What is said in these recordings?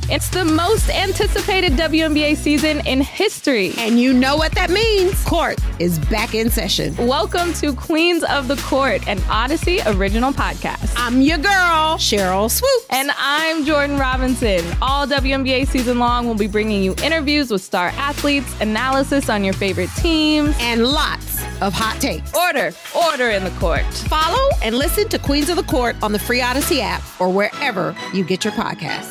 It's the most anticipated WNBA season in history. And you know what that means. Court is back in session. Welcome to Queens of the Court, an Odyssey original podcast. I'm your girl, Cheryl Swoop. And I'm Jordan Robinson. All WNBA season long, we'll be bringing you interviews with star athletes, analysis on your favorite teams, and lots of hot takes. Order in the court. Follow and listen to Queens of the Court on the free Odyssey app or wherever you get your podcasts.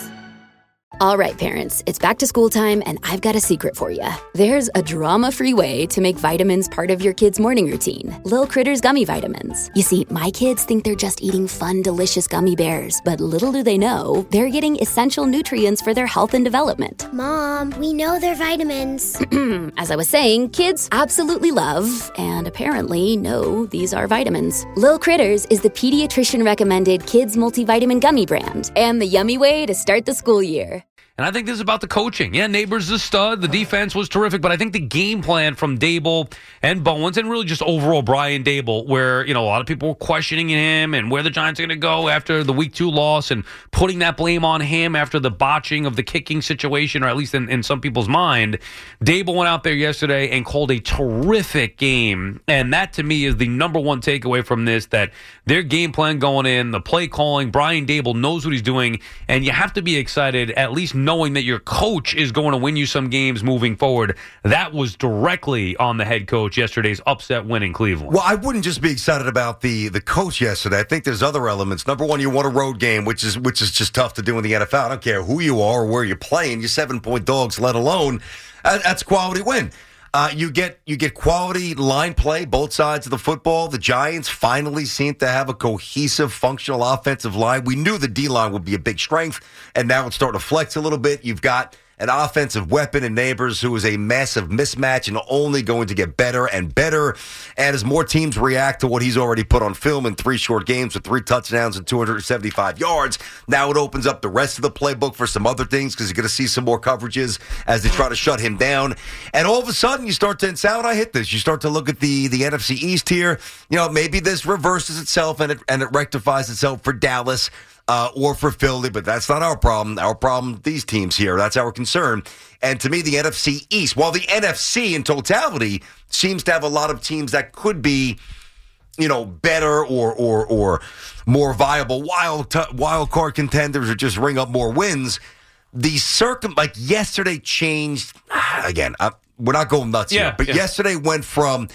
All right, parents, it's back to school time, and I've got a secret for you. There's a drama-free way to make vitamins part of your kid's morning routine. Lil Critters Gummy Vitamins. You see, my kids think they're just eating fun, delicious gummy bears, but little do they know, they're getting essential nutrients for their health and development. Mom, we know they're vitamins. As I was saying, kids absolutely love, and apparently know, these are vitamins. Lil Critters is the pediatrician-recommended kids multivitamin gummy brand, and the yummy way to start the school year. And I think this is about the coaching. Yeah, Neighbors is a stud. The defense was terrific. But I think the game plan from Daboll and Bowens, and really just overall Brian Daboll, where, a lot of people were questioning him and where the Giants are going to go after the Week 2 loss and putting that blame on him after the botching of the kicking situation, or at least in some people's mind. Daboll went out there yesterday and called a terrific game. And that, to me, is the number one takeaway from this, that their game plan going in, the play calling, Brian Daboll knows what he's doing. And you have to be excited, at least knowing that your coach is going to win you some games moving forward. That was directly on the head coach yesterday's upset win in Cleveland. Well, I wouldn't just be excited about the coach yesterday. I think there's other elements. Number one, you want a road game, which is just tough to do in the NFL. I don't care who you are or where you're playing. You're 7-point dogs, let alone that's a quality win. You get quality line play, both sides of the football. The Giants finally seem to have a cohesive, functional offensive line. We knew the D-line would be a big strength, and now it's starting to flex a little bit. You've got an offensive weapon in Neighbors who is a massive mismatch and only going to get better and better. And as more teams react to what he's already put on film in 3 short games with 3 touchdowns and 275 yards, now it opens up the rest of the playbook for some other things, because you're going to see some more coverages as they try to shut him down. And all of a sudden, you start to, and Sal and I hit this, you start to look at the NFC East here. Maybe this reverses itself and it rectifies itself for Dallas. Or for Philly, but that's not our problem. Our problem, these teams here, that's our concern. And to me, the NFC East, while the NFC in totality seems to have a lot of teams that could be, better or more viable wild card contenders, or just ring up more wins, like yesterday changed. Again, we're not going nuts here, but yesterday went from,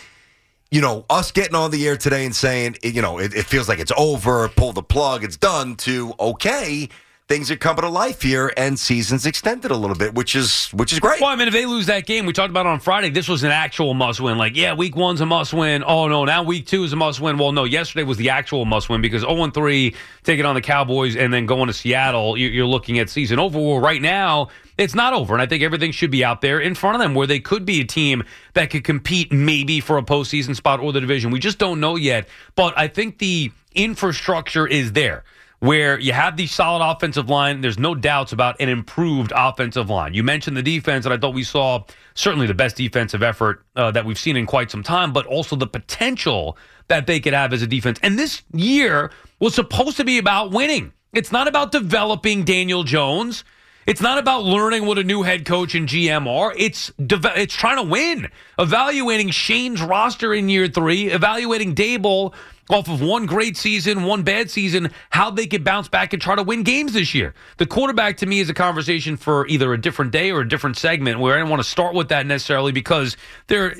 us getting on the air today and saying, it feels like it's over, pull the plug, it's done, to, okay, things are coming to life here, and season's extended a little bit, which is great. Well, if they lose that game, we talked about it on Friday, this was an actual must-win. Week 1's a must-win. Oh, no, now Week 2 is a must-win. Well, no, yesterday was the actual must-win, because 0-3, taking on the Cowboys, and then going to Seattle, you're looking at season over. Well, right now, it's not over, and I think everything should be out there in front of them, where they could be a team that could compete maybe for a postseason spot or the division. We just don't know yet, but I think the infrastructure is there, where you have the solid offensive line. There's no doubts about an improved offensive line. You mentioned the defense, and I thought we saw certainly the best defensive effort that we've seen in quite some time, but also the potential that they could have as a defense. And this year was supposed to be about winning. It's not about developing Daniel Jones. It's not about learning what a new head coach and GM are. It's trying to win. Evaluating Shane's roster in year 3, evaluating Daboll off of one great season, one bad season, how they could bounce back and try to win games this year. The quarterback, to me, is a conversation for either a different day or a different segment, where I don't want to start with that necessarily, because they're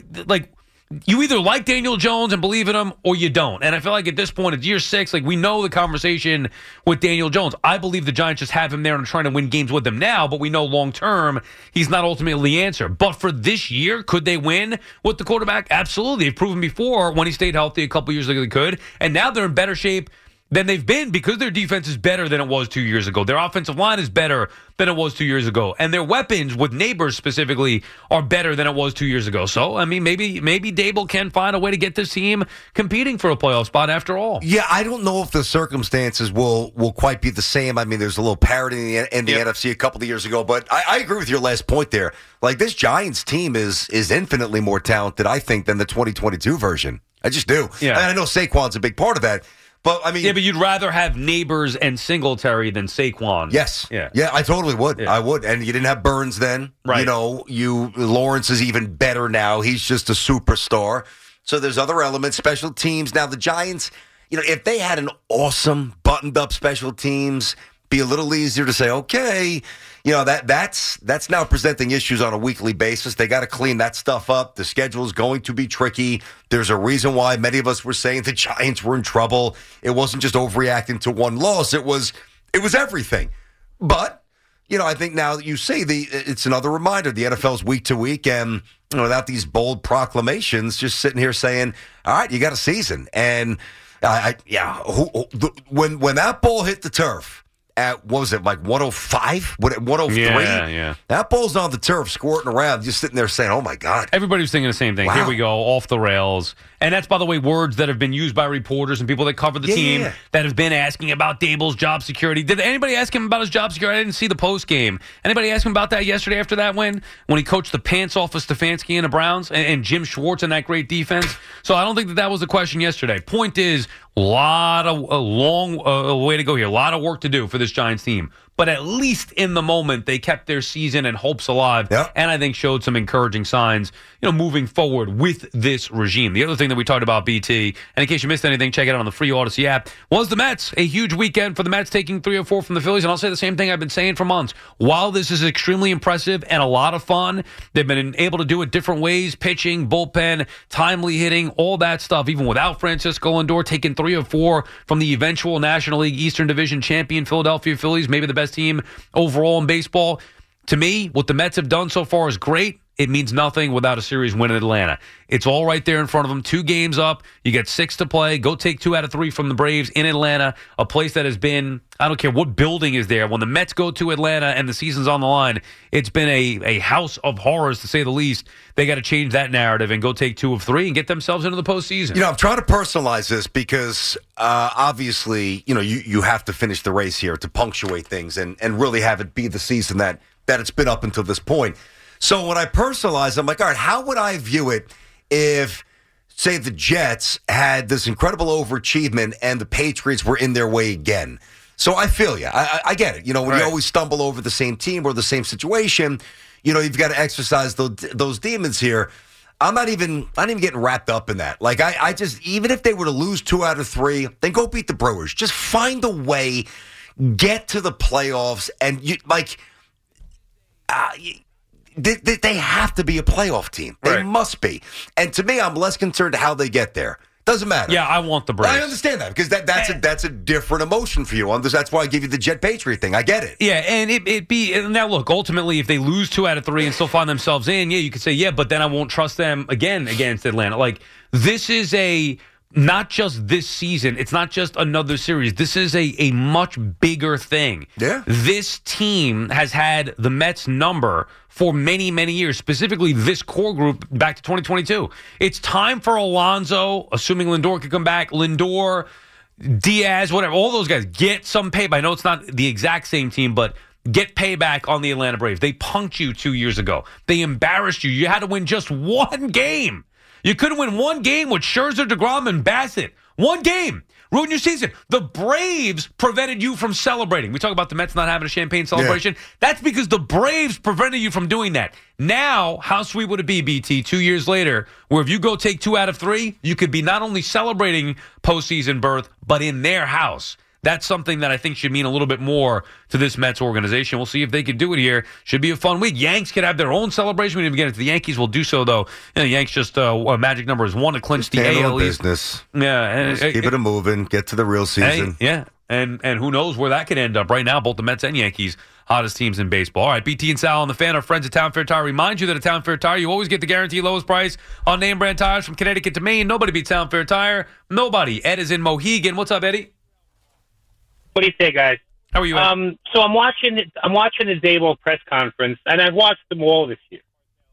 you either like Daniel Jones and believe in him, or you don't. And I feel like at this point, it's year 6, we know the conversation with Daniel Jones. I believe the Giants just have him there and trying to win games with him now, but we know long-term he's not ultimately the answer. But for this year, could they win with the quarterback? Absolutely. They've proven before, when he stayed healthy a couple years ago, they could. And now they're in better shape than they've been, because their defense is better than it was 2 years ago. Their offensive line is better than it was 2 years ago. And their weapons, with Neighbors specifically, are better than it was 2 years ago. So, maybe Daboll can find a way to get this team competing for a playoff spot after all. Yeah, I don't know if the circumstances will quite be the same. There's a little parity in the NFC a couple of years ago. But I agree with your last point there. This Giants team is infinitely more talented, I think, than the 2022 version. I just do. Yeah. I know Saquon's a big part of that. But I mean, Yeah, but you'd rather have Neighbors and Singletary than Saquon. yes, Yeah, I totally would. Yeah. I would, and you didn't have Burns then, Right. Lawrence is even better now. He's just a superstar. So there's other elements, special teams. Now the Giants, if they had an awesome buttoned-up special teams, be a little easier to say, okay, that's now presenting issues on a weekly basis. They got to clean that stuff up. The schedule is going to be tricky. There's a reason why many of us were saying the Giants were in trouble. It wasn't just overreacting to one loss. It was everything. But, I think now that you say it's another reminder. The NFL's week to week, and without these bold proclamations, just sitting here saying, all right, you got a season. And when that ball hit the turf, at, what was it, like 105? 103? Yeah. That ball's on the turf, squirting around, just sitting there saying, oh, my God. Everybody was thinking the same thing. Wow. Here we go, off the rails. And that's, by the way, words that have been used by reporters and people that cover the team that have been asking about Daboll's job security. Did anybody ask him about his job security? I didn't see the post game. Anybody ask him about that yesterday after that win? When he coached the pants off of Stefanski and the Browns and Jim Schwartz and that great defense? So I don't think that was the question yesterday. Point is, a long way to go here. A lot of work to do for this Giants team. But at least in the moment, they kept their season and hopes alive. Yep. And I think showed some encouraging signs, moving forward with this regime. The other thing that we talked about, BT, and in case you missed anything, check it out on the free Odyssey app, was the Mets. A huge weekend for the Mets, taking 3 or 4 from the Phillies. And I'll say the same thing I've been saying for months. While this is extremely impressive and a lot of fun, they've been able to do it different ways, pitching, bullpen, timely hitting, all that stuff, even without Francisco Lindor, taking 3 or 4 from the eventual National League Eastern Division champion Philadelphia Phillies, maybe the best team overall in baseball. To me, what the Mets have done so far is great. It means nothing without a series win in Atlanta. It's all right there in front of them. 2 games up. You get 6 to play. Go take 2 out of 3 from the Braves in Atlanta, a place that has been, I don't care what building is there. When the Mets go to Atlanta and the season's on the line, it's been a house of horrors, to say the least. They got to change that narrative and go take 2 of 3 and get themselves into the postseason. I'm trying to personalize this because obviously, you have to finish the race here to punctuate things and really have it be the season that it's been up until this point. So when I personalize, I'm like, all right, how would I view it if, say, the Jets had this incredible overachievement and the Patriots were in their way again? So I feel you. I get it. When you always stumble over the same team or the same situation, you've got to exercise those demons here. I'm not even getting wrapped up in that. Like, I just, even if they were to lose 2 out of 3, then go beat the Brewers. Just find a way, get to the playoffs, and they have to be a playoff team. They must be. And to me, I'm less concerned how they get there. Doesn't matter. Yeah, I want the Braves. I understand that because that's a different emotion for you. That's why I give you the Jet Patriot thing. I get it. Yeah, and it be now. Look, ultimately, if they lose 2 out of 3 and still find themselves in, you could say, yeah, but then I won't trust them again against Atlanta. Like, this is not just this season. It's not just another series. This is a much bigger thing. Yeah. This team has had the Mets number for many, many years, specifically this core group back to 2022. It's time for Alonso, assuming Lindor could come back, Lindor, Diaz, whatever, all those guys, get some payback. I know it's not the exact same team, but get payback on the Atlanta Braves. They punked you 2 years ago. They embarrassed you. You had to win just 1 game. You couldn't win 1 game with Scherzer, DeGrom, and Bassett. 1 game. Ruined your season. The Braves prevented you from celebrating. We talk about the Mets not having a champagne celebration. Yeah. That's because the Braves prevented you from doing that. Now, how sweet would it be, BT, 2 years later, where if you go take 2 out of 3, you could be not only celebrating postseason berth, but in their house. That's something that I think should mean a little bit more to this Mets organization. We'll see if they can do it here. Should be a fun week. Yanks could have their own celebration. We didn't even get into the Yankees. Will do so, though. Yanks just a magic number is 1 to clinch the AL East. Business. Yeah, and keep it moving. Get to the real season. Yeah, and who knows where that could end up. Right now, both the Mets and Yankees, hottest teams in baseball. All right, BT and Sal on the Fan, our friends at Town Fair Tire. Remind you that at Town Fair Tire, you always get the guaranteed lowest price on name brand tires from Connecticut to Maine. Nobody beats Town Fair Tire. Nobody. Ed is in Mohegan. What's up, Eddie? What do you say, guys? How are you? So I'm watching the Daboll press conference, and I've watched them all this year.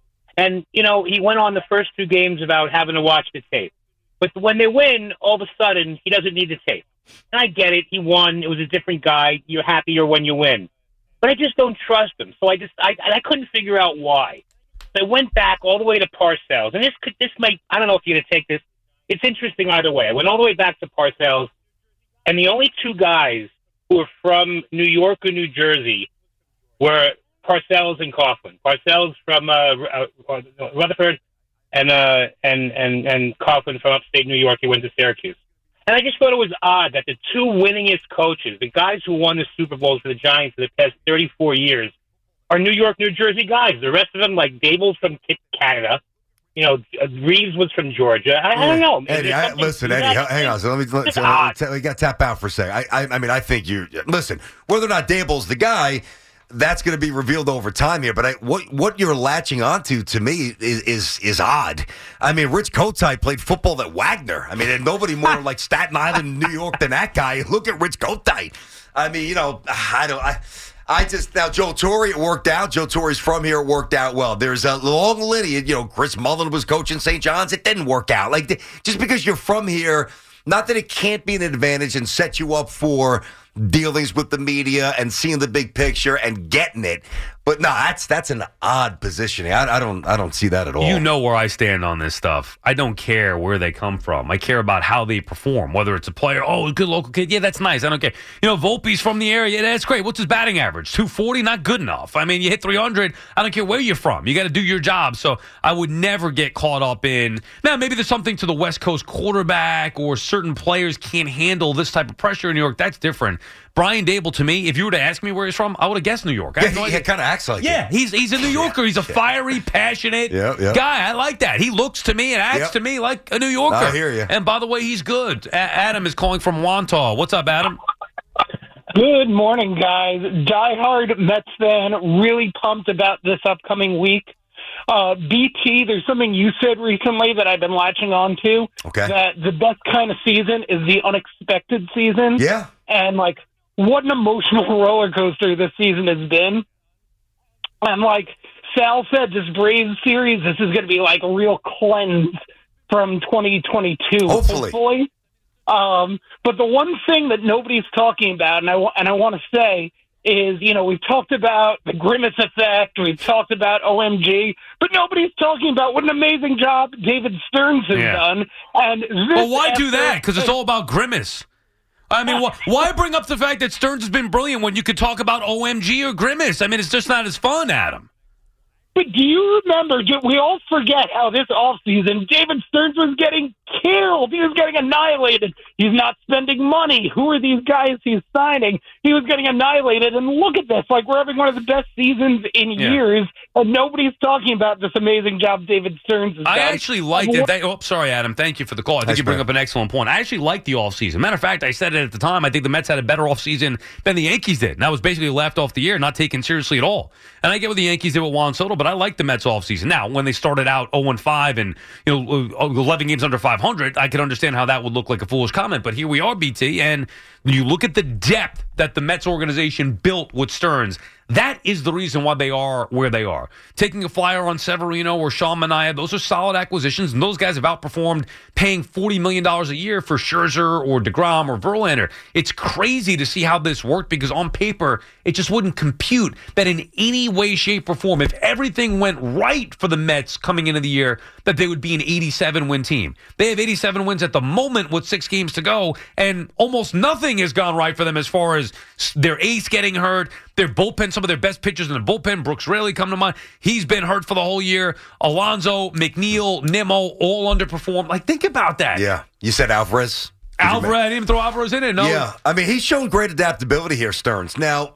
And he went on the first 2 games about having to watch the tape, but when they win, all of a sudden he doesn't need the tape. And I get it; he won. It was a different guy. You're happier when you win, but I just don't trust him. So I couldn't figure out why. So I went back all the way to Parcells, and this might, I don't know if you're going to take this. It's interesting either way. I went all the way back to Parcells. And the only two guys who were from New York or New Jersey were Parcells and Coughlin. Parcells from Rutherford, and Coughlin from upstate New York. He went to Syracuse. And I just thought it was odd that the two winningest coaches, the guys who won the Super Bowls for the Giants for the past 34 years, are New York, New Jersey guys. The rest of them, like Dable's from Canada. Reeves was from Georgia. I don't know. Eddie, hang on. So we got to tap out for a second. I think listen, whether or not Dable's the guy, that's going to be revealed over time here. But what you're latching onto to me is odd. I mean, Rich Kotite played football at Wagner. I mean, and nobody more like Staten Island, New York than that guy. Look at Rich Kotite. I mean, now Joe Torre, it worked out. Joe Torre's from here, it worked out well. There's a long lineage. Chris Mullen was coaching St. John's. It didn't work out. Like, just because you're from here, not that it can't be an advantage and set you up for dealings with the media and seeing the big picture and getting it. But no, that's an odd positioning. I don't see that at all. You know where I stand on this stuff. I don't care where they come from. I care about how they perform. Whether it's a player, a good local kid, yeah, that's nice. I don't care. Volpe's from the area, yeah, that's great. What's his batting average? 240, not good enough. I mean, you hit 300. I don't care where you're from. You got to do your job. So I would never get caught up in. Now, maybe there's something to the West Coast quarterback or certain players can't handle this type of pressure in New York. That's different. Brian Dable, to me, if you were to ask me where he's from, I would have guessed New York. He kind of acts like it. He's a New Yorker. He's a fiery, passionate guy. I like that. He looks to me and acts to me like a New Yorker. I hear you. And by the way, he's good. Adam is calling from Wantagh. What's up, Adam? Good morning, guys. Diehard Mets fan, really pumped about this upcoming week. BT, there's something you said recently that I've been latching on to. Okay. That the best kind of season is the unexpected season. Yeah. And, what an emotional roller coaster this season has been. And like Sal said, this Braves series, this is going to be like a real cleanse from 2022. Hopefully. But the one thing that nobody's talking about, and I want to say, is, we've talked about the Grimace effect, we've talked about OMG, but nobody's talking about what an amazing job David Stearns has done. And why do that? Because it's all about Grimace. I mean, why bring up the fact that Stearns has been brilliant when you could talk about OMG or Grimace? I mean, it's just not as fun, Adam. But do you remember, we all forget how this offseason, David Stearns was getting killed. He was getting annihilated. He's not spending money. Who are these guys he's signing? He was getting annihilated. And look at this. We're having one of the best seasons in years, and nobody's talking about this amazing job David Stearns has done. I actually liked it. Sorry, Adam. Thank you for the call. I think you bring up an excellent point. I actually liked the offseason. Matter of fact, I said it at the time. I think the Mets had a better offseason than the Yankees did. And that was basically laughed off the year, not taken seriously at all. And I get what the Yankees did with Juan Soto, but I like the Mets offseason. Now, when they started out 0-5 and 11 games under 500, I could understand how that would look like a foolish comment. But here we are, BT, and when you look at the depth that the Mets organization built with Stearns, that is the reason why they are where they are. Taking a flyer on Severino or Sean Manaea, those are solid acquisitions, and those guys have outperformed paying $40 million a year for Scherzer or DeGrom or Verlander. It's crazy to see how this worked because on paper, it just wouldn't compute that in any way, shape, or form, if everything went right for the Mets coming into the year, that they would be an 87-win team. They have 87 wins at the moment with 6 games to go, and almost nothing has gone right for them as far as their ace getting hurt, their bullpen, some of their best pitchers in the bullpen. Brooks Raley come to mind. He's been hurt for the whole year. Alonso, McNeil, Nimmo, all underperformed. Think about that. Yeah. You said Alvarez? I didn't even throw Alvarez in it. No. Yeah. I mean, he's shown great adaptability here, Stearns. Now,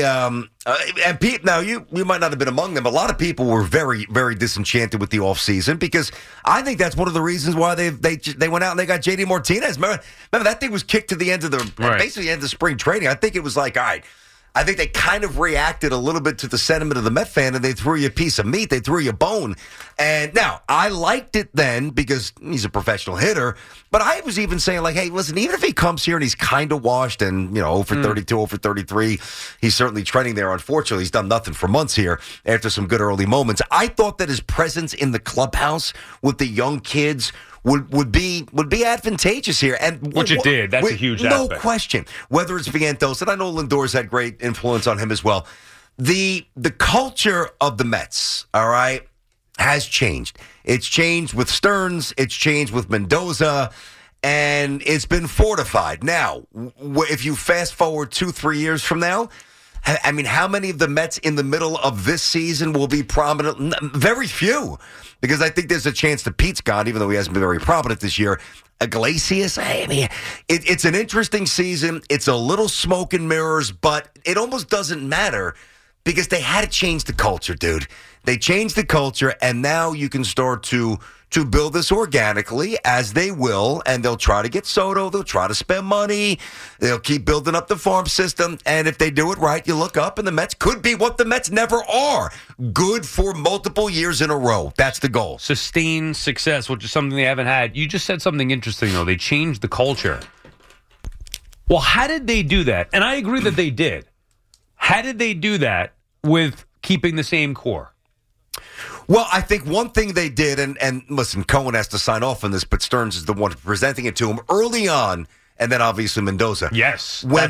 and Pete, now you might not have been among them. A lot of people were very, very disenchanted with the offseason because I think that's one of the reasons why they went out and they got JD Martinez. Remember that thing was kicked to the end of basically end of spring training. I think it was like, all right, I think they kind of reacted a little bit to the sentiment of the Met fan, and they threw you a piece of meat. They threw you a bone. And now, I liked it then because he's a professional hitter, but I was even saying, hey, listen, even if he comes here and he's kind of washed and, 0 for 32, 0 for 33, he's certainly trending there. Unfortunately, he's done nothing for months here after some good early moments. I thought that his presence in the clubhouse with the young kids would be advantageous here, and which it did. That's a huge aspect. No question. Whether it's Vientos, and I know Lindor's had great influence on him as well. The culture of the Mets, all right, has changed. It's changed with Stearns. It's changed with Mendoza. and it's been fortified. Now, if you fast forward 2-3 years from now, I mean, how many of the Mets in the middle of this season will be prominent? Very few, because I think there's a chance that Pete's gone, even though he hasn't been very prominent this year. Iglesias, I mean, it's an interesting season. It's a little smoke and mirrors, but it almost doesn't matter because they had to change the culture, dude. They changed the culture, and now you can start to build this organically, as they will, and they'll try to get Soto. They'll try to spend money. They'll keep building up the farm system, and if they do it right, you look up, and the Mets could be what the Mets never are, good for multiple years in a row. That's the goal. Sustained success, which is something they haven't had. You just said something interesting, though. They changed the culture. Well, how did they do that? And I agree that they did. How did they do that with keeping the same core? Well, I think one thing they did, and listen, Cohen has to sign off on this, but Stearns is the one presenting it to him early on, and then obviously Mendoza. Yes. When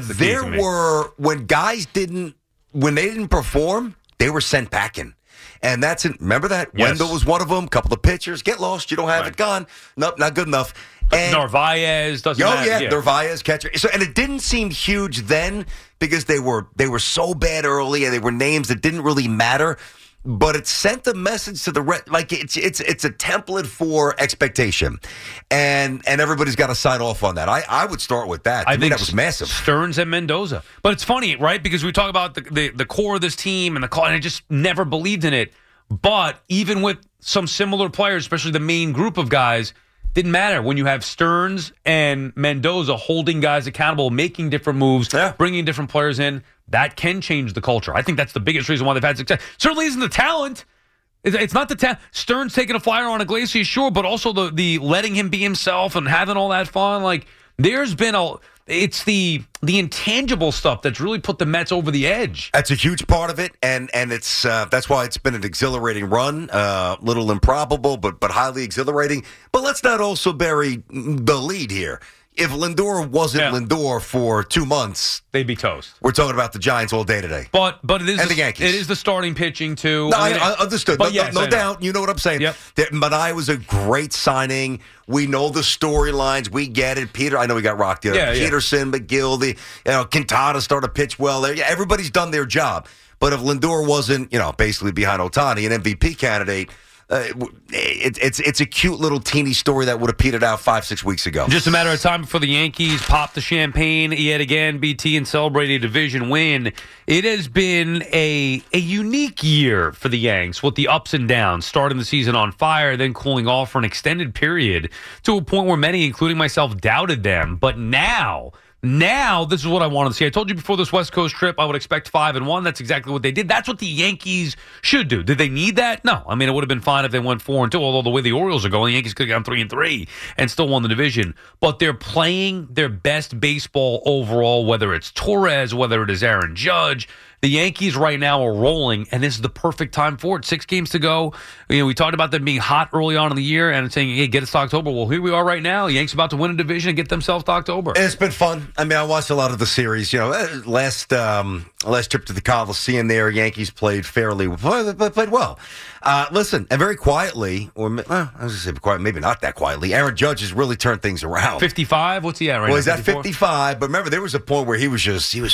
guys didn't perform, they were sent packing. And that's it. Remember that? Yes. Wendell was one of them. Couple of pitchers. Get lost. You don't have it. Gone. Nope, not good enough. And Narvaez doesn't matter. Yeah, Narvaez catcher. So, and it didn't seem huge then because they were so bad early, and they were names that didn't really matter. But it sent a message to the like it's a template for expectation, and everybody's got to sign off on that. I would start with that. I think that was massive. Stearns and Mendoza, but it's funny, right? Because we talk about the core of this team and the call, and I just never believed in it. But even with some similar players, especially the main group of guys, didn't matter when you have Stearns and Mendoza holding guys accountable, making different moves, bringing different players in. That can change the culture. I think that's the biggest reason why they've had success. Certainly isn't the talent. It's not the talent. Stearns taking a flyer on Iglesias, sure, but also the letting him be himself and having all that fun. Like, there's been it's the intangible stuff that's really put the Mets over the edge. That's a huge part of it, and it's that's why it's been an exhilarating run. Little improbable, but highly exhilarating. But let's not also bury the lead here. If Lindor wasn't Lindor for 2 months, they'd be toast. We're talking about the Giants all day today. But it is and the Yankees. It is the starting pitching too. No, I understood. But no doubt. You know what I'm saying. Yep. Manaea was a great signing. We know the storylines. We get it. Peter, I know we got rocked the other. Yeah, Peterson, McGill, Quintana started to pitch well there. Yeah, everybody's done their job. But if Lindor wasn't, basically behind Ohtani, an MVP candidate. It's a cute little teeny story that would have petered out 5-6 weeks ago. Just a matter of time before the Yankees pop the champagne yet again, BT, and celebrate a division win. It has been a unique year for the Yanks with the ups and downs, starting the season on fire, then cooling off for an extended period to a point where many, including myself, doubted them. But now, this is what I wanted to see. I told you before this West Coast trip, I would expect 5-1. That's exactly what they did. That's what the Yankees should do. Did they need that? No. I mean, it would have been fine if they went 4-2, although the way the Orioles are going, the Yankees could have gone 3-3 and still won the division. But they're playing their best baseball overall, whether it's Torres, whether it is Aaron Judge. The Yankees right now are rolling, and this is the perfect time for it. 6 games to go. We talked about them being hot early on in the year and saying, hey, get us to October. Well, here we are right now. The Yanks about to win a division and get themselves to October. It's been fun. I mean, I watched a lot of the series. Last trip to the Coliseum there, Yankees played played well. Listen, and very quietly, I was going to say quiet, maybe not that quietly, Aaron Judge has really turned things around. 55? What's he at right now? Well, he's at 55, but remember, there was a point where he was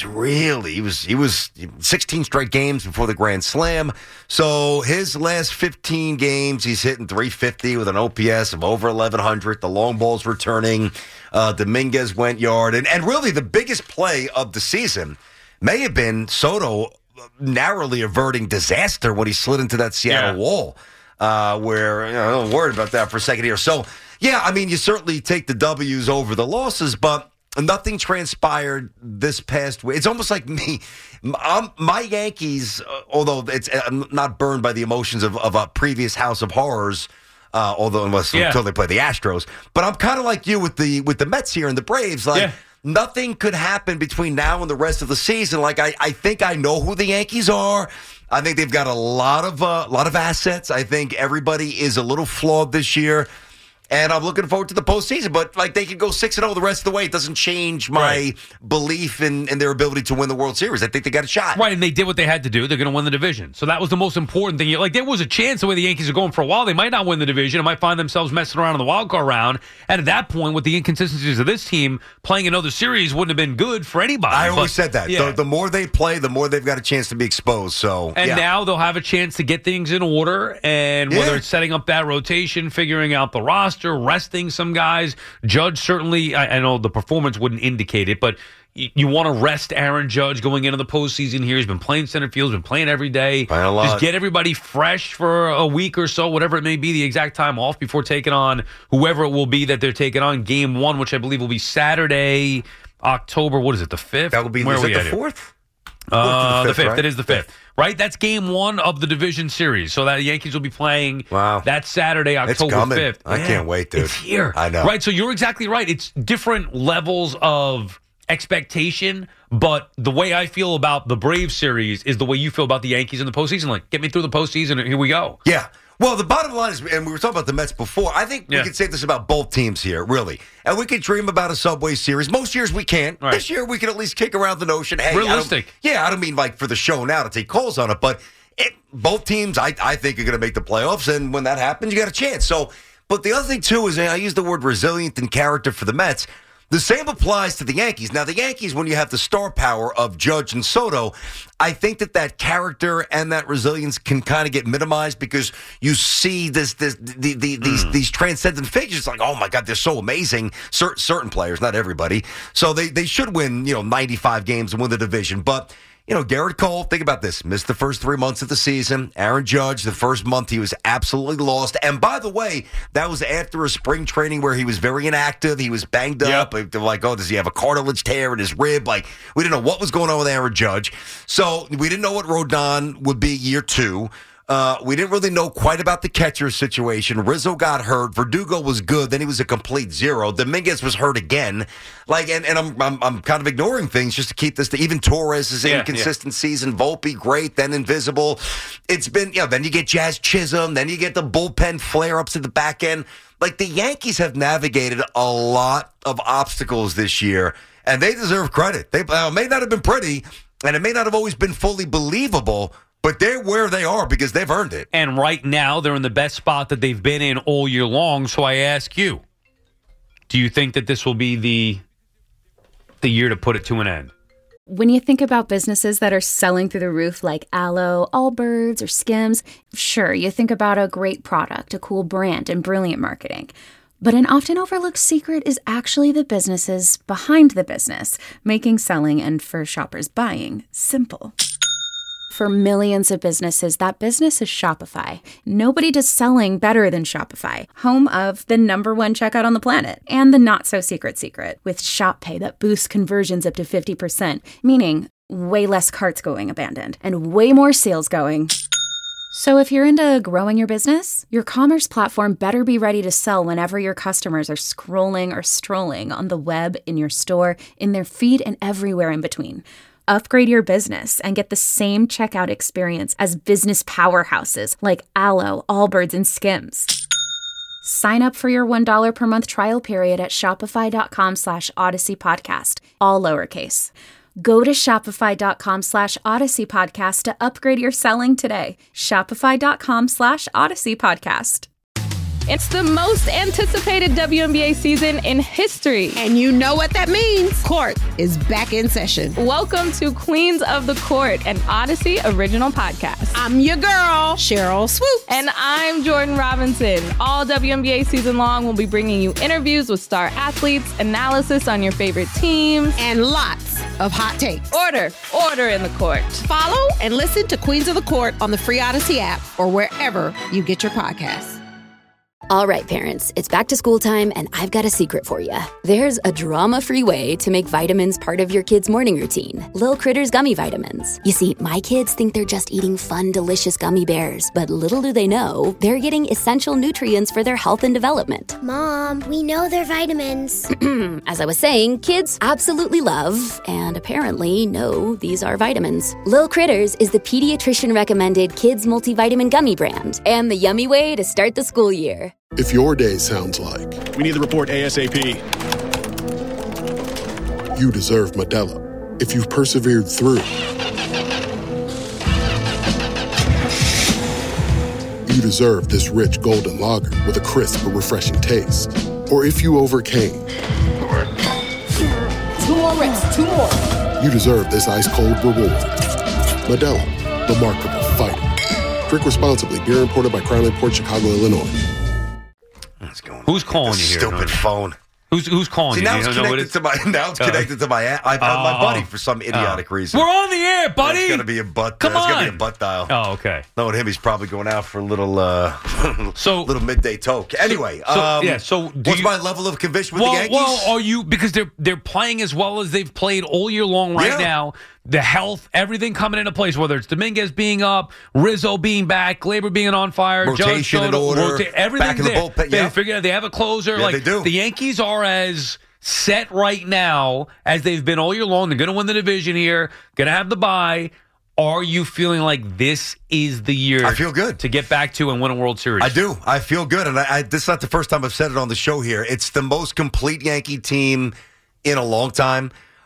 16 straight games before the Grand Slam. So his last 15 games, he's hitting 350 with an OPS of over 1,100. The long ball's returning. Dominguez went yard. And really the biggest play of the season may have been Soto narrowly averting disaster when he slid into that Seattle wall, where I'm worried about that for a second here. So, I mean, you certainly take the W's over the losses, but nothing transpired this past week. It's almost like me. My Yankees, although I'm not burned by the emotions of a previous House of Horrors, until they play the Astros. But I'm kind of like you with the Mets here and the Braves. Nothing could happen between now and the rest of the season. Like I think I know who the Yankees are. I think they've got a lot of assets. I think everybody is a little flawed this year. And I'm looking forward to the postseason. But, like, they could go 6-0 the rest of the way. It doesn't change my belief in their ability to win the World Series. I think they got a shot. Right, and they did what they had to do. They're going to win the division. So that was the most important thing. Like, there was a chance the way the Yankees are going for a while, they might not win the division. It might find themselves messing around in the wild card round. And at that point, with the inconsistencies of this team, playing another series wouldn't have been good for anybody. I always said that. Yeah. The more they play, the more they've got a chance to be exposed. So, And now they'll have a chance to get things in order. And whether it's setting up that rotation, figuring out the roster, resting some guys. Judge certainly, I know the performance wouldn't indicate it, but you want to rest Aaron Judge going into the postseason here. He's been playing center field, he's been playing every day. Just get everybody fresh for a week or so, whatever it may be, the exact time off before taking on whoever it will be that they're taking on. Game 1, which I believe will be Saturday, October, what is it, the 5th? That will be, Where is are it we the at 4th? The 5th. Right? It is the 5th. Right? That's game 1 of the division series. So that the Yankees will be playing that Saturday, October 5th. I can't wait, dude. It's here. I know. Right? So you're exactly right. It's different levels of expectation, but the way I feel about the Braves series is the way you feel about the Yankees in the postseason. Like, get me through the postseason, and here we go. Yeah. Well, the bottom line is, and we were talking about the Mets before, I think we could say this about both teams here, really. And we could dream about a Subway Series. Most years we can't. Right. This year we can at least kick around the notion, hey, realistic. I don't mean like for the show now to take calls on it, but both teams, I think, are going to make the playoffs. And when that happens, you got a chance. So, but the other thing, too, is I use the word resilient and character for the Mets. The same applies to the Yankees. Now, the Yankees, when you have the star power of Judge and Soto, I think that character and that resilience can kind of get minimized because you see these transcendent figures. It's like, oh my God, they're so amazing. Certain players, not everybody. So they should win, 95 games and win the division. But Garrett Cole, think about this. Missed the first 3 months of the season. Aaron Judge, the first month, he was absolutely lost. And by the way, that was after a spring training where he was very inactive. He was banged up. They're like, does he have a cartilage tear in his rib? Like, we didn't know what was going on with Aaron Judge. So we didn't know what Rodon would be year 2. We didn't really know quite about the catcher situation. Rizzo got hurt. Verdugo was good. Then he was a complete zero. Dominguez was hurt again. And I'm kind of ignoring things just to keep this. Even Torres is inconsistent season. Volpe, great. Then invisible. It's been, then you get Jazz Chisholm. Then you get the bullpen flare-ups at the back end. Like, the Yankees have navigated a lot of obstacles this year, and they deserve credit. They may not have been pretty, and it may not have always been fully believable, but they're where they are because they've earned it. And right now, they're in the best spot that they've been in all year long. So I ask you, do you think that this will be the year to put it to an end? When you think about businesses that are selling through the roof like Aloe, Allbirds, or Skims, sure, you think about a great product, a cool brand, and brilliant marketing. But an often overlooked secret is actually the businesses behind the business, making selling and for shoppers buying simple. For millions of businesses, that business is Shopify. Nobody does selling better than Shopify, home of the #1 checkout on the planet and the not-so-secret secret with Shop Pay that boosts conversions up to 50%, meaning way less carts going abandoned and way more sales going. So if you're into growing your business, your commerce platform better be ready to sell whenever your customers are scrolling or strolling on the web, in your store, in their feed, and everywhere in between. Upgrade your business and get the same checkout experience as business powerhouses like Aloe, Allbirds, and Skims. Sign up for your $1 per month trial period at shopify.com/Odyssey Podcast, all lowercase. Go to shopify.com /Odyssey Podcast to upgrade your selling today. Shopify.com/Odyssey Podcast. It's the most anticipated WNBA season in history. And you know what that means. Court is back in session. Welcome to Queens of the Court, an Odyssey original podcast. I'm your girl, Cheryl Swoops. And I'm Jordan Robinson. All WNBA season long, we'll be bringing you interviews with star athletes, analysis on your favorite teams, and lots of hot takes. Order in the court. Follow and listen to Queens of the Court on the free Odyssey app or wherever you get your podcasts. All right, parents, it's back to school time, and I've got a secret for you. There's a drama-free way to make vitamins part of your kids' morning routine. Lil Critters Gummy Vitamins. You see, my kids think they're just eating fun, delicious gummy bears, but little do they know, they're getting essential nutrients for their health and development. Mom, we know they're vitamins. As I was saying, kids absolutely love, and apparently know, these are vitamins. Lil Critters is the pediatrician-recommended kids multivitamin gummy brand, and the yummy way to start the school year. together. If your day sounds like we need the report ASAP, you deserve Modelo. If you've persevered through, you deserve this rich golden lager with a crisp but refreshing taste. Or if you overcame. 2 more reps, 2 more. You deserve this ice-cold reward. Modelo, the Remarkable Fighter. Drink responsibly. Beer imported by Crown Imports, Chicago, Illinois. Who's calling you here? Stupid phone. Who's calling you? Now it's connected to my my buddy for some idiotic reason. We're on the air, buddy. It's gonna be a butt. Come on. It's gonna be a butt dial. Oh, okay. Knowing him, he's probably going out for a little little midday toke. Anyway, So what's my level of conviction with the Yankees? Well, are you, because they're playing as well as they've played all year long right now. The health, everything coming into place, whether it's Dominguez being up, Rizzo being back, Glaber being on fire, rotation in order, everything back in the bullpen. They figured out they have a closer. Yeah, they do. The Yankees are as set right now as they've been all year long. They're going to win the division here, going to have the bye. Are you feeling like this is the year? I feel good to get back to and win a World Series. I do. I feel good, and this is not the first time I've said it on the show here. It's the most complete Yankee team in a long time.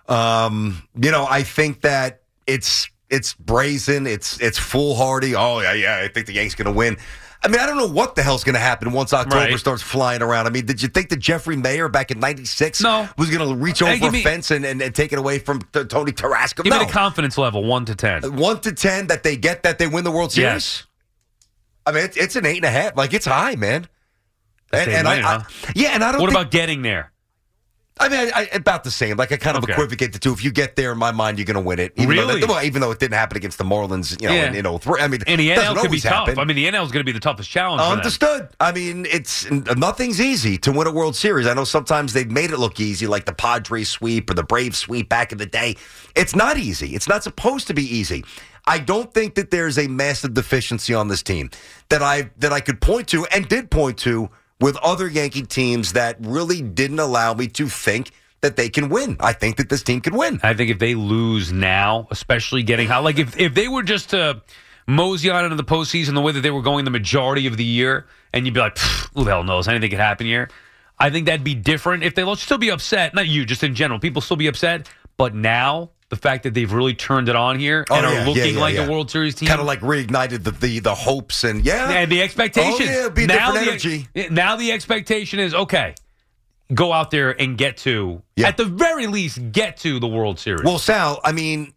I think that it's brazen, it's foolhardy. Oh yeah, I think the Yankees going to win. I mean, I don't know what the hell's going to happen once October starts flying around. I mean, did you think that Jeffrey Mayer back in '96 was going to reach over a fence and take it away from Tony Tarasco? Give me the confidence level, 1 to 10. 1 to 10 that they win the World Series. Yes. I mean, it's an 8.5. Like, it's high, man. And I don't. What about getting there? I mean, about the same. Like, I kind of equivocate the two. If you get there, in my mind, you're going to win it. Even though it didn't happen against the Marlins, in 03. I mean, and the NL could be tough. Happen. I mean, the NL is going to be the toughest challenge. Understood. I mean, nothing's easy to win a World Series. I know sometimes they've made it look easy, like the Padres sweep or the Braves sweep back in the day. It's not easy. It's not supposed to be easy. I don't think that there's a massive deficiency on this team that I could point to and did point to with other Yankee teams that really didn't allow me to think that they can win. I think that this team can win. I think if they lose now, especially getting hot, like if they were just to mosey on into the postseason the way that they were going the majority of the year, and you'd be like, who the hell knows? Anything could happen here. I think that'd be different. If they'll still be upset, not you, just in general, people still be upset. But now, the fact that they've really turned it on here and are looking like a World Series team. Kind of like reignited the hopes and the expectations. Oh, yeah, be different energy. Now the expectation is, okay, go out there and get to, at the very least, get to the World Series. Well, Sal, I mean,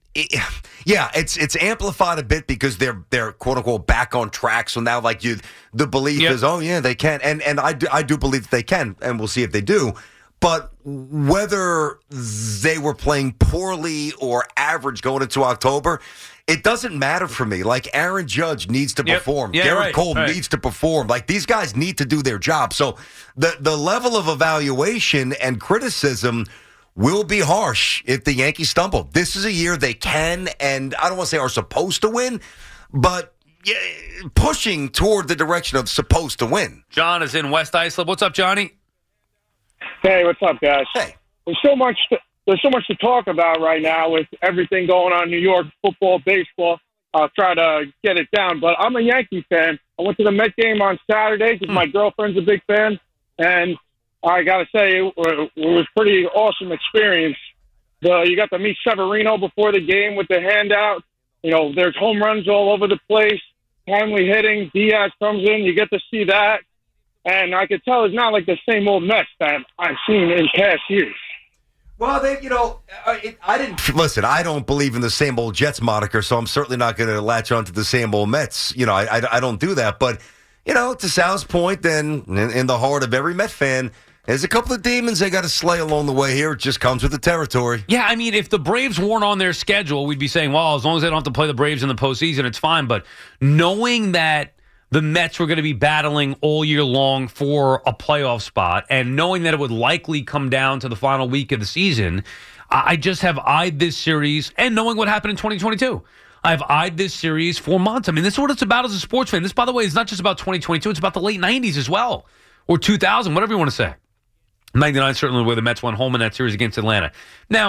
it's amplified a bit because they're quote unquote back on track. So now, like the belief is, they can, and I do believe that they can, and we'll see if they do. But whether they were playing poorly or average going into October, it doesn't matter for me. Like, Aaron Judge needs to perform. Garrett Cole needs to perform. Like, these guys need to do their job. So the level of evaluation and criticism will be harsh if the Yankees stumble. This is a year they can, and I don't want to say are supposed to win, but pushing toward the direction of supposed to win. John is in West Islip. What's up, Johnny? Hey, what's up, guys? Hey. There's so much to talk about right now with everything going on in New York, football, baseball. I'll try to get it down, but I'm a Yankee fan. I went to the Met game on Saturday because my girlfriend's a big fan, and I got to say it was a pretty awesome experience. You got to meet Severino before the game with the handout. There's home runs all over the place, timely hitting. Diaz comes in. You get to see that. And I could tell it's not like the same old mess that I've seen in past years. Well, I didn't listen. I don't believe in the same old Jets moniker, so I'm certainly not going to latch on to the same old Mets. I don't do that. But to Sal's point, then in the heart of every Met fan, there's a couple of demons they got to slay along the way here. It just comes with the territory. Yeah, I mean, if the Braves weren't on their schedule, we'd be saying, well, as long as they don't have to play the Braves in the postseason, it's fine. But knowing that the Mets were going to be battling all year long for a playoff spot, and knowing that it would likely come down to the final week of the season, I just have eyed this series, and knowing what happened in 2022. I've eyed this series for months. I mean, this is what it's about as a sports fan. This, by the way, is not just about 2022. It's about the late 90s as well, or 2000, whatever you want to say. 99 certainly where the Mets went home in that series against Atlanta. Now,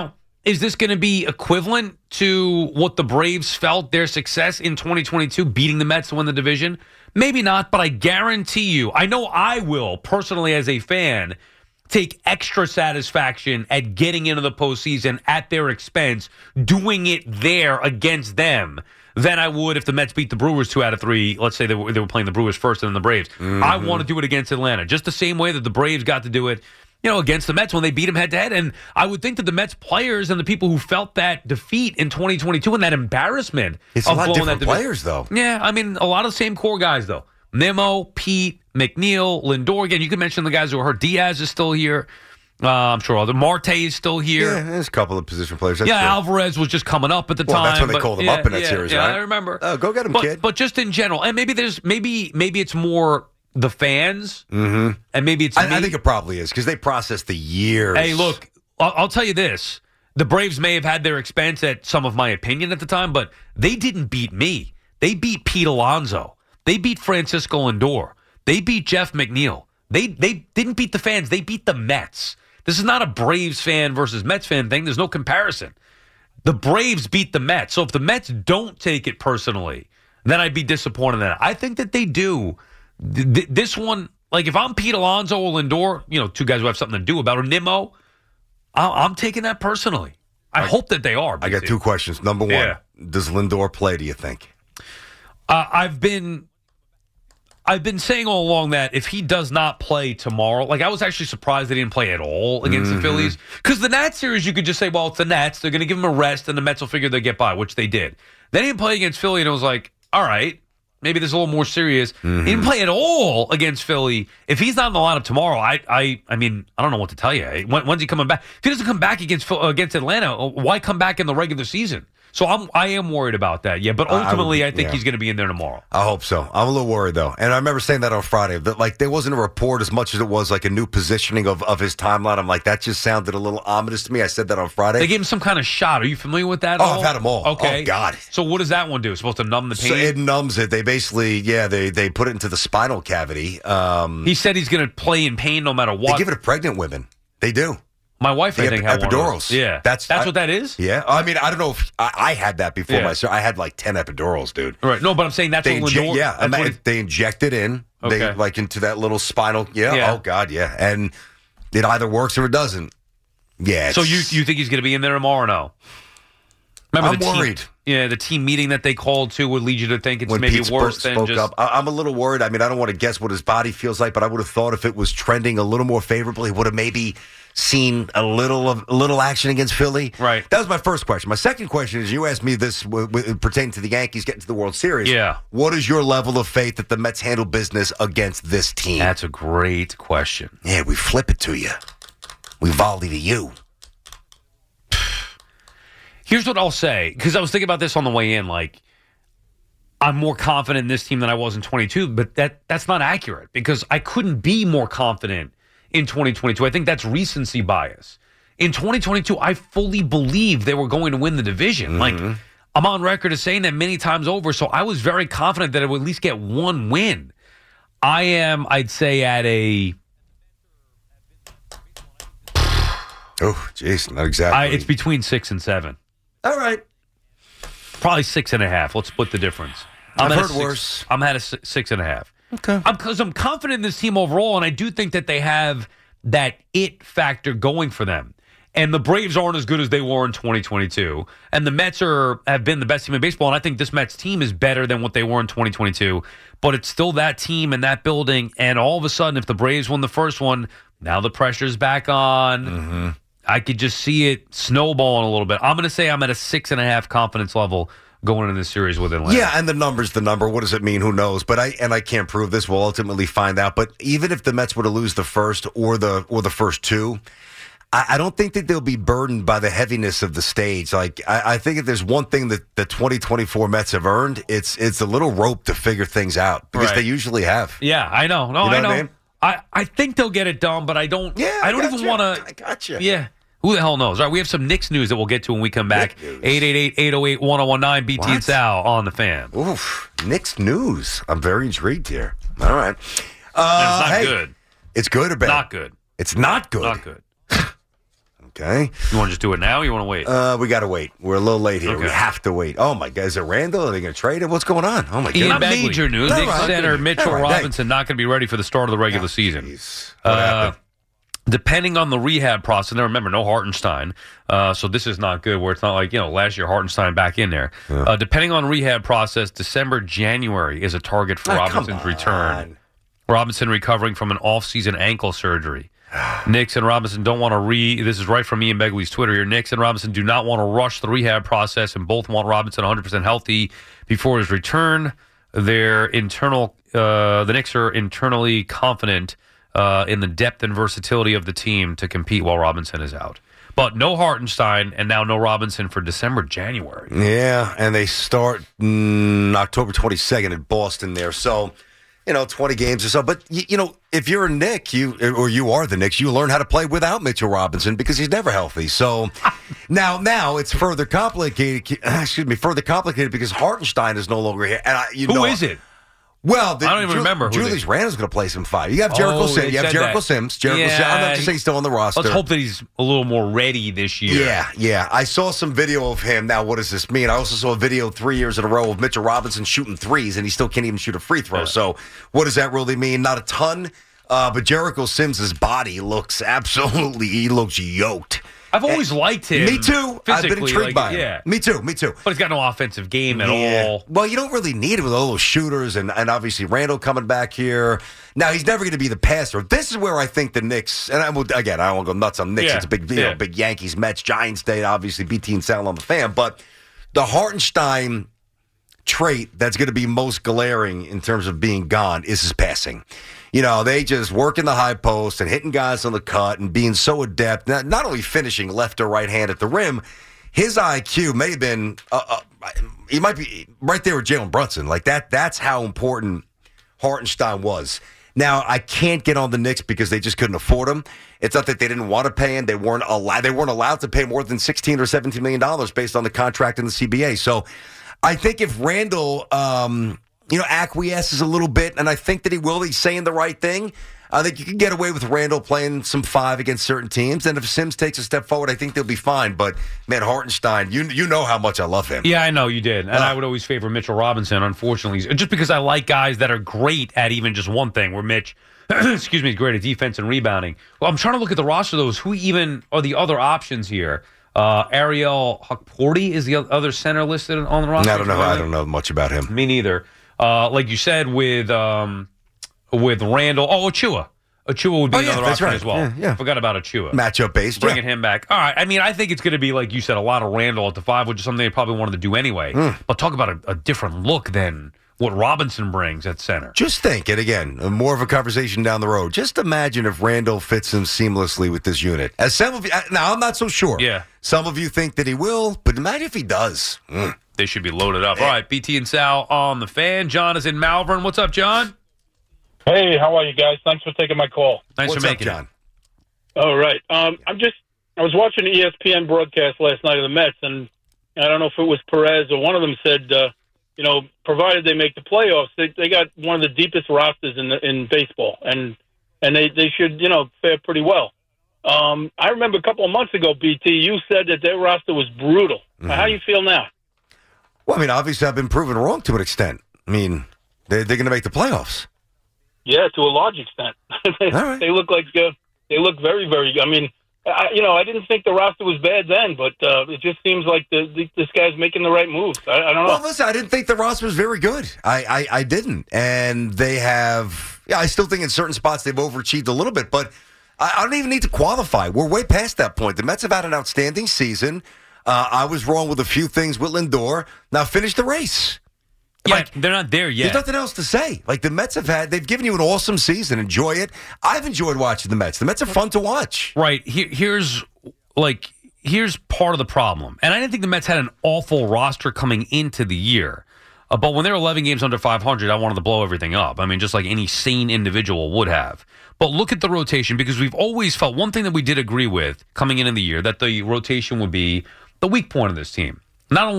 Is this going to be equivalent to what the Braves felt their success in 2022, beating the Mets to win the division? Maybe not, but I guarantee you, I know I will, personally as a fan, take extra satisfaction at getting into the postseason at their expense, doing it there against them, than I would if the Mets beat the Brewers 2 out of 3. Let's say they were playing the Brewers first and then the Braves. Mm-hmm. I want to do it against Atlanta, just the same way that the Braves got to do it, against the Mets when they beat them head-to-head. And I would think that the Mets players and the people who felt that defeat in 2022 and that embarrassment it's of a lot blowing different that players, though. Yeah, I mean, a lot of the same core guys, though. Nimmo, Pete, McNeil, Lindor. Again, you can mention the guys who are hurt. Diaz is still here. I'm sure Marte is still here. Yeah, there's a couple of position players. That's Alvarez was just coming up at the time. That's when they called him up in that series, right? I remember. Go get him, kid. But just in general, and maybe it's more the fans, and maybe it's. I think it probably is because they processed the years. Hey, look, I'll tell you this: the Braves may have had their expense at some of my opinion at the time, but they didn't beat me. They beat Pete Alonso. They beat Francisco Lindor. They beat Jeff McNeil. They didn't beat the fans. They beat the Mets. This is not a Braves fan versus Mets fan thing. There's no comparison. The Braves beat the Mets. So if the Mets don't take it personally, then I'd be disappointed in that. I think that they do. This one, like if I'm Pete Alonso or Lindor, two guys who have something to do about it, or Nimmo, I'm taking that personally. I hope that they are. BT. I got two questions. Number one, does Lindor play, do you think? I've been saying all along that if he does not play tomorrow, like I was actually surprised they didn't play at all against the Phillies. Because the Nats series, you could just say, well, it's the Nats. They're going to give him a rest, and the Mets will figure they'll get by, which they did. Then he didn't play against Philly, and it was like, all right, maybe this is a little more serious. He didn't play at all against Philly. If he's not in the lineup tomorrow, I mean, I don't know what to tell you. When's he coming back? If he doesn't come back against Atlanta, why come back in the regular season? So I am worried about that, but ultimately I think he's going to be in there tomorrow. I hope so. I'm a little worried, though. And I remember saying that on Friday, that there wasn't a report as much as it was like a new positioning of his timeline. I'm like, that just sounded a little ominous to me. I said that on Friday. They gave him some kind of shot. Are you familiar with that at all? I've had them all. Okay. Oh, God. So what does that one do? It's supposed to numb the pain? So it numbs it. They basically, they put it into the spinal cavity. He said he's going to play in pain no matter what. They give it to pregnant women. They do. My wife, I think, had epidurals. Yeah, that's what that is. Yeah, I mean, I don't know if I had that before myself. I had like 10 epidurals, dude. Right. No, but I'm saying that's what Lindor. Yeah, they inject it in. Okay. They like into that little spinal. Yeah. Oh God. Yeah. And it either works or it doesn't. Yeah. So you think he's going to be in there tomorrow or no? Remember I'm worried. The team meeting that they called to would lead you to think it's when maybe Pete worse than just. Up, I'm a little worried. I mean, I don't want to guess what his body feels like, but I would have thought if it was trending a little more favorably, would have maybe seen a little action against Philly. Right. That was my first question. My second question is, you asked me this pertaining to the Yankees getting to the World Series. Yeah. What is your level of faith that the Mets handle business against this team? That's a great question. Yeah, we flip it to you. We volley to you. Here's what I'll say, because I was thinking about this on the way in, like, I'm more confident in this team than I was in 22, but that's not accurate, because I couldn't be more confident in 2022. I think that's recency bias. In 2022, I fully believed they were going to win the division. Like, I'm on record as saying that many times over, so I was very confident that I would at least get one win. I am, I'd say, at a... Oh, jeez, not exactly. It's between 6 and 7. All right. Probably 6.5. Let's split the difference. I've heard worse. I'm at a 6.5. Okay. Because I'm confident in this team overall, and I do think that they have that it factor going for them. And the Braves aren't as good as they were in 2022. And the Mets have been the best team in baseball, and I think this Mets team is better than what they were in 2022. But it's still that team and that building, and all of a sudden, if the Braves won the first one, now the pressure's back on. I could just see it snowballing a little bit. I'm going to say I'm at a 6.5 confidence level going into this series with Atlanta. Yeah, and the number's the number. What does it mean? Who knows? But I can't prove this. We'll ultimately find out. But even if the Mets were to lose the first or the first two, I don't think that they'll be burdened by the heaviness of the stage. Like I think if there's one thing that the 2024 Mets have earned, it's a little rope to figure things out because they usually have. Yeah, I know. No, you know I know. What I mean? I think they'll get it done, but I don't. Yeah, I don't even want to. I gotcha. Yeah. Who the hell knows? All right, we have some Knicks news that we'll get to when we come back. 888-808-1019, BT and Sal on the Fan. Oof, Knicks news. I'm very intrigued here. All right. It's not good. It's good or bad? Not good. It's not good. Not good. Okay. You want to just do it now or you want to wait? We got to wait. We're a little late here. Okay. We have to wait. Oh, my God. Is it Randall? Are they going to trade him? What's going on? Oh, my God. Not major news. Knicks center Mitchell All right. Robinson not going to be ready for the start of the regular season. What happened? Depending on the rehab process, now remember, no Hartenstein, so this is not good where it's not like, last year Hartenstein back in there. Yeah. Depending on rehab process, December, January is a target for Robinson's return. Robinson recovering from an off-season ankle surgery. Knicks and Robinson don't want to this is right from Ian Begley's Twitter here. Knicks and Robinson do not want to rush the rehab process and both want Robinson 100% healthy before his return. The Knicks are internally confident in the depth and versatility of the team to compete while Robinson is out. But no Hartenstein and now no Robinson for December, January. Yeah, and they start October 22nd in Boston there. So, 20 games or so. But, if you're a Knick, you are the Knicks, you learn how to play without Mitchell Robinson because he's never healthy. So now it's further complicated. Further complicated because Hartenstein is no longer here. And Who is it? Well, I don't even remember. Julius Randle's going to play some five. You have Jericho Sims. You have Jericho Sims. I'm not to say he's still on the roster. Let's hope that he's a little more ready this year. Yeah. I saw some video of him. Now, what does this mean? I also saw a video 3 years in a row of Mitchell Robinson shooting threes, and he still can't even shoot a free throw. Yeah. So what does that really mean? Not a ton. But Jericho Sims' body looks he looks yoked. I've always liked him. Me too. I've been intrigued by him. Yeah. Me too. But he's got no offensive game at all. Well, you don't really need it with all those shooters and obviously Randall coming back here. Now, he's never going to be the passer. This is where I think the Knicks, and I won't go nuts on Knicks. Yeah. It's a big Yankees, Mets, Giants day, obviously, BT and Sal on the fan. But the Hartenstein trait that's going to be most glaring in terms of being gone is his passing. They just work in the high post and hitting guys on the cut and being so adept, not only finishing left or right hand at the rim, his IQ may have been, he might be right there with Jalen Brunson. Like that's how important Hartenstein was. Now, I can't get on the Knicks because they just couldn't afford him. It's not that they didn't want to pay him. They weren't allowed to pay more than $16 or $17 million based on the contract in the CBA. So I think if Randall, acquiesces a little bit, and I think that he will. He's saying the right thing. I think you can get away with Randall playing some five against certain teams, and if Sims takes a step forward, I think they'll be fine. But, man, Hartenstein, you know how much I love him. Yeah, I know you did, and I would always favor Mitchell Robinson, unfortunately, just because I like guys that are great at even just one thing, where Mitch, is great at defense and rebounding. Well, I'm trying to look at the roster, though. Who even are the other options here? Ariel Hukporti is the other center listed on the roster. I don't know much about him. Me neither. Like you said, with Randall. Achua. Achua would be another option as well. Yeah. Forgot about Achua. Matchup based. Bringing him back. All right. I mean, I think it's going to be, like you said, a lot of Randall at the five, which is something they probably wanted to do anyway. But talk about a different look than what Robinson brings at center. Just think, and again, more of a conversation down the road. Just imagine if Randall fits in seamlessly with this unit. As some of you, now I'm not so sure. Yeah. Some of you think that he will, but imagine if he does. They should be loaded up. All right, BT and Sal on the fan. John is in Malvern. What's up, John? Hey, how are you guys? Thanks for taking my call. Thanks for making John? All right. I was watching the ESPN broadcast last night of the Mets, and I don't know if it was Perez or one of them said, provided they make the playoffs, they got one of the deepest rosters in baseball, and they should, fare pretty well. I remember a couple of months ago, BT, you said that their roster was brutal. Mm-hmm. How do you feel now? Well, I mean, obviously I've been proven wrong to an extent. I mean, they're going to make the playoffs. Yeah, to a large extent. They look they look very, very. I mean, I didn't think the roster was bad then, but it just seems like this guy's making the right moves. I don't know. Well, listen, I didn't think the roster was very good. I didn't, and they have. Yeah, I still think in certain spots they've overachieved a little bit, but I don't even need to qualify. We're way past that point. The Mets have had an outstanding season. I was wrong with a few things with Lindor. Now finish the race. Yeah, they're not there yet. There's nothing else to say. Like, the Mets they've given you an awesome season. Enjoy it. I've enjoyed watching the Mets. The Mets are fun to watch. Right. Here's part of the problem. And I didn't think the Mets had an awful roster coming into the year. But when they were 11 games under 500, I wanted to blow everything up. I mean, just like any sane individual would have. But look at the rotation, because we've always felt one thing that we did agree with coming in the year, that the rotation would be the weak point of this team. Not only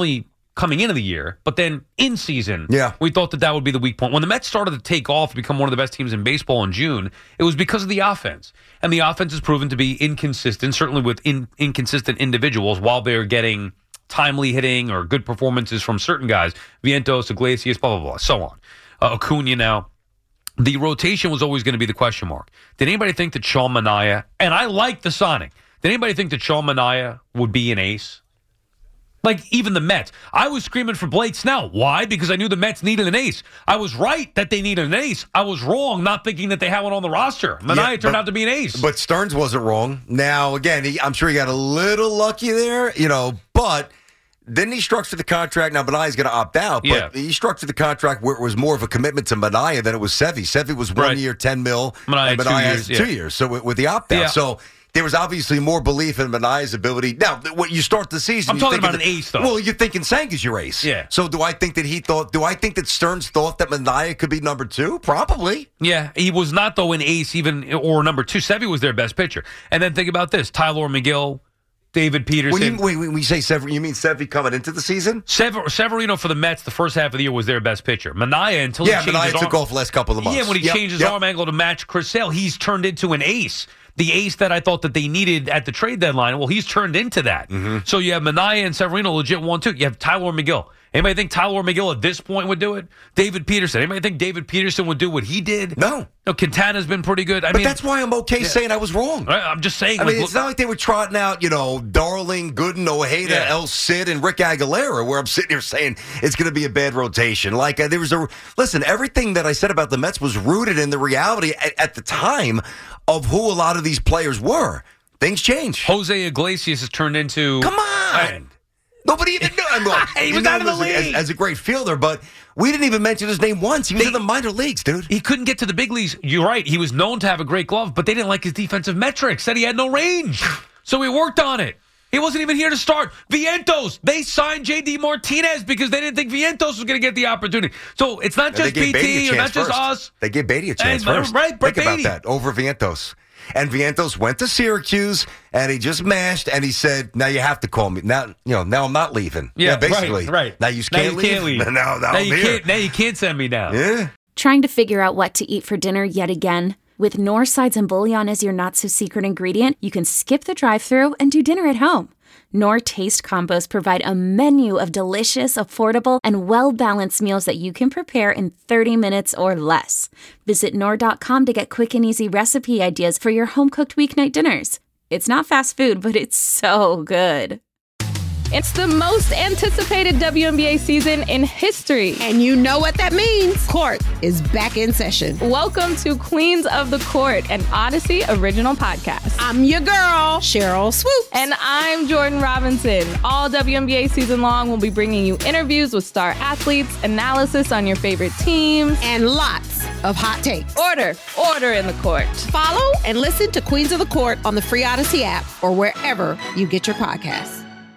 coming into the year, but then in season, we thought that would be the weak point. When the Mets started to take off and become one of the best teams in baseball in June, it was because of the offense. And the offense has proven to be inconsistent, certainly with inconsistent individuals, while they're getting timely hitting or good performances from certain guys. Vientos, Iglesias, blah, blah, blah, so on. Acuna now. The rotation was always going to be the question mark. Did anybody think that Sean Manaea, and I like the signing, did anybody think that Sean Manaea would be an ace? Like, even the Mets. I was screaming for Blake Snell. Why? Because I knew the Mets needed an ace. I was right that they needed an ace. I was wrong not thinking that they had one on the roster. Manaea turned out to be an ace. But Stearns wasn't wrong. Now, again, I'm sure he got a little lucky there, but didn't he structure the contract? Now, Manaea's going to opt out, but he structured the contract where it was more of a commitment to Manaea than it was Sevy. Sevy was 1 year, $10 million, and Manaea has 2 years. So with the opt-out. So there was obviously more belief in Manaea's ability. Now, when you start the season, I'm talking about an ace, though. Well, you're thinking Sang is your ace. Yeah. So do I think that Stearns thought that Manaea could be number 2? Probably. Yeah, he was not, though, an ace or number 2. Sevy was their best pitcher. And then think about this. Tyler McGill, David Peterson. When you say Severino, you mean Sevy coming into the season? Severino for the Mets the first half of the year was their best pitcher. Manaea, until he changed his Manaea took off the last couple of months. Yeah, when he changed his arm angle to match Chris Sale, he's turned into an ace. The ace that I thought that they needed at the trade deadline, well, he's turned into that. Mm-hmm. So you have Manaea and Severino legit 1-2. You have Tyler McGill. Anybody think Tyler McGill at this point would do it? David Peterson. Anybody think David Peterson would do what he did? No. Quintana's been pretty good. But that's why I'm okay saying I was wrong. I'm just saying. It's not like they were trotting out, Darling, Gooden, Ojeda, El Cid, and Rick Aguilera, where I'm sitting here saying it's going to be a bad rotation. Like, listen, everything that I said about the Mets was rooted in the reality at the time of who a lot of these players were. Things change. Jose Iglesias has turned into... Come on! Nobody even knew him. He was out of the league. As a great fielder, but we didn't even mention his name once. He was in the minor leagues, dude. He couldn't get to the big leagues. You're right. He was known to have a great glove, but they didn't like his defensive metrics. Said he had no range. So he worked on it. He wasn't even here to start. Vientos, they signed J.D. Martinez because they didn't think Vientos was going to get the opportunity. So it's not just BT, or not just us. They gave Beatty a chance first. Right, Think about that. Over Vientos. And Vientos went to Syracuse, and he just mashed, and he said, now you have to call me. Now I'm not leaving. Yeah, basically. Right. Now you can't leave. Now you can't send me down. Yeah. Trying to figure out what to eat for dinner yet again? With Knorr sides and bouillon as your not-so-secret ingredient, you can skip the drive-thru and do dinner at home. Knorr Taste Combos provide a menu of delicious, affordable, and well-balanced meals that you can prepare in 30 minutes or less. Visit Knorr.com to get quick and easy recipe ideas for your home-cooked weeknight dinners. It's not fast food, but it's so good. It's the most anticipated WNBA season in history. And you know what that means. Court is back in session. Welcome to Queens of the Court, an Odyssey original podcast. I'm your girl, Cheryl Swoop. And I'm Jordan Robinson. All WNBA season long, we'll be bringing you interviews with star athletes, analysis on your favorite teams, and lots of hot takes. Order in the court. Follow and listen to Queens of the Court on the free Odyssey app or wherever you get your podcasts.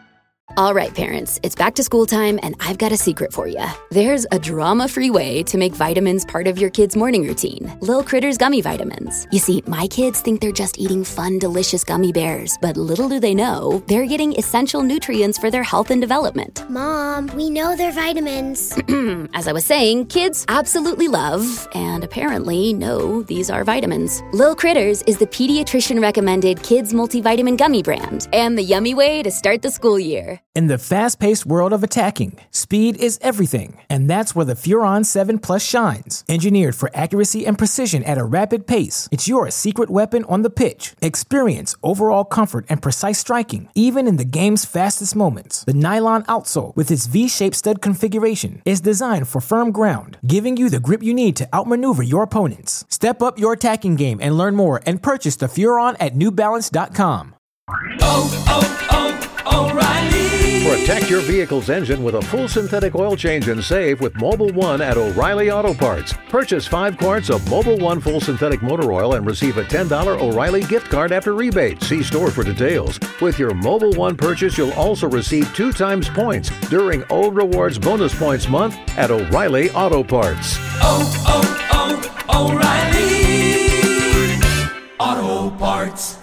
All right, parents, it's back to school time, and I've got a secret for you. There's a drama-free way to make vitamins part of your kid's morning routine. Lil' Critters Gummy Vitamins. You see, my kids think they're just eating fun, delicious gummy bears, but little do they know, they're getting essential nutrients for their health and development. Mom, we know they're vitamins. As I was saying, kids absolutely love, and apparently know, these are vitamins. Lil' Critters is the pediatrician-recommended kids multivitamin gummy brand, and the yummy way to start the school year. In the fast-paced world of attacking, speed is everything, and that's where the Furon 7 Plus shines. Engineered for accuracy and precision at a rapid pace, it's your secret weapon on the pitch. Experience overall comfort and precise striking, even in the game's fastest moments. The nylon outsole, with its V-shaped stud configuration, is designed for firm ground, giving you the grip you need to outmaneuver your opponents. Step up your attacking game and learn more, and purchase the Furon at NewBalance.com. O'Reilly. Protect your vehicle's engine with a full synthetic oil change and save with Mobil 1 at O'Reilly Auto Parts. Purchase 5 quarts of Mobil 1 full synthetic motor oil and receive a $10 O'Reilly gift card after rebate. See store for details. With your Mobil 1 purchase, you'll also receive 2 times points during O Rewards Bonus Points Month at O'Reilly Auto Parts. O'Reilly Auto Parts.